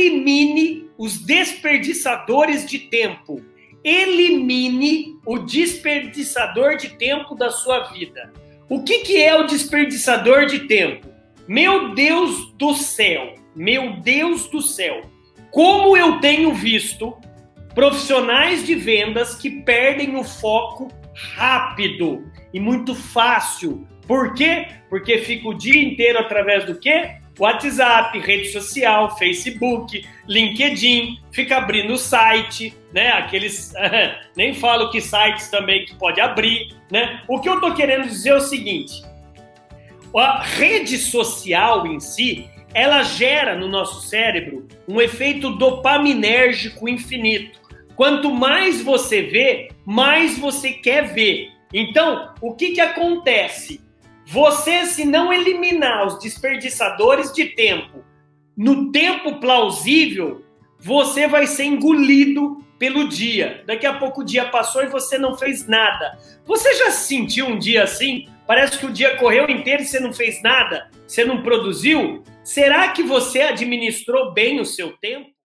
elimine os desperdiçadores de tempo. Elimine o desperdiçador de tempo da sua vida. O que é o desperdiçador de tempo? Meu Deus do céu, meu Deus do céu, como eu tenho visto profissionais de vendas que perdem o foco rápido e muito fácil. Por quê? Porque fica o dia inteiro através do quê? WhatsApp, rede social, Facebook, LinkedIn, fica abrindo o site, né? Aqueles, nem falo que sites também que pode abrir, né? O que eu tô querendo dizer é o seguinte, a rede social em si, ela gera no nosso cérebro um efeito dopaminérgico infinito. Quanto mais você vê, mais você quer ver. Então, o que acontece? Você, se não eliminar os desperdiçadores de tempo no tempo plausível, você vai ser engolido pelo dia. Daqui a pouco o dia passou e você não fez nada. Você já se sentiu um dia assim? Parece que o dia correu inteiro e você não fez nada? Você não produziu? Será que você administrou bem o seu tempo?